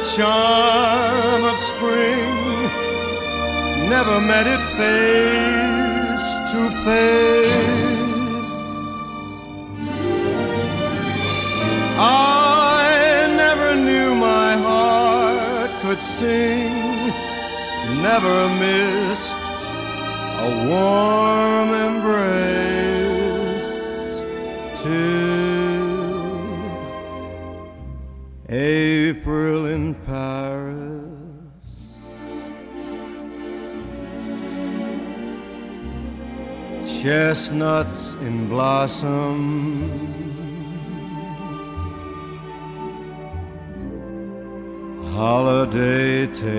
charm of spring, never met it face to face. I never knew my heart could sing, never missed a warm embrace till April in Paris. Chestnuts in blossom, holiday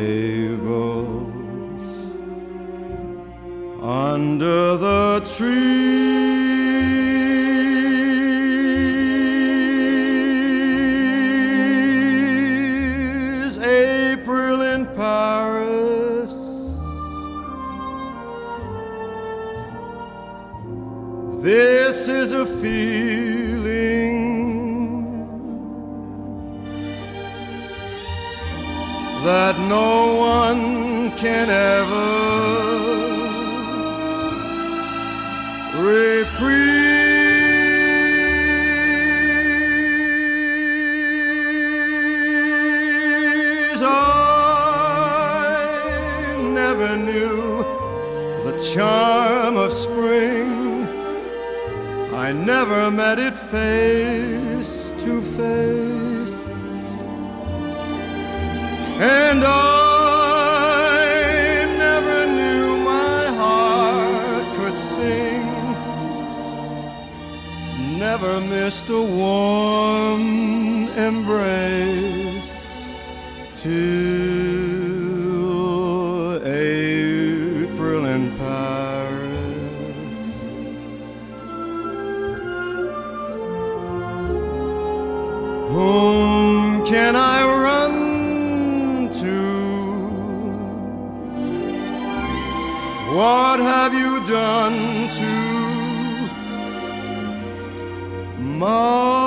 tables under the trees. April in Paris, this is a feeling that no one can ever reprise. I never knew the charm of spring, I never met it face to face. And I never knew my heart could sing, never missed a warm embrace till April in Paris. Whom can I run to? What have you done to my